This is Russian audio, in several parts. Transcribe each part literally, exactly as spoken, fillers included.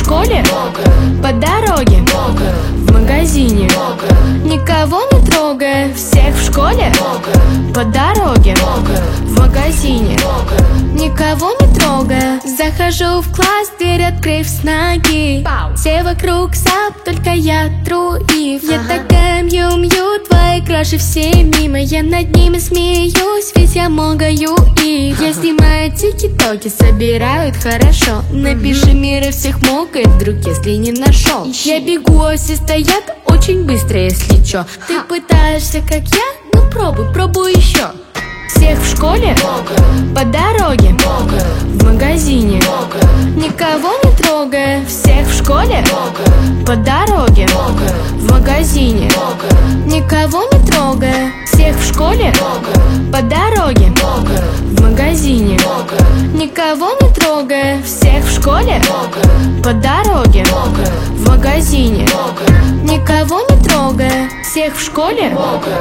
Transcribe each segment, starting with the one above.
школе, по дороге, в магазине, никого не трогая. Всех в школе, по дороге, в магазине, никого не трогая. Захожу в класс, дверь открыв с ноги. Все вокруг сап, только я труив. Я такая мью-мью, твои краши все мимо. Я над ними смеюсь, ведь я могаю их. Я снимаю тики-токи, собирают хорошо. Напиши мир и всех мокает, вдруг если не нашел. Я бегу, а все стоят очень быстро, если чё. Ты пытаешься как я? Ну пробуй, пробуй еще. Всех в школе, по дороге, в магазине, никого не трогая. Всех в школе, по дороге, в магазине, никого не трогая. Всех в школе, по дороге, в магазине, никого не трогая. Всех в школе, по дороге, в магазине, никого не трогая. Всех в школе.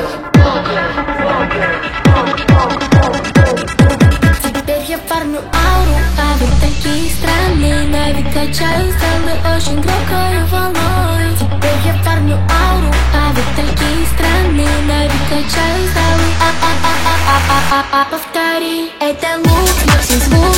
Теперь я парню ауру, а вы такие странные. На вид качаю стрелы очень громкою волной. Теперь я парню ауру, а вы такие странные. На вид качаю стрелы. А-а-а-а-а-а-а. Повтори, это лук, Максим звук.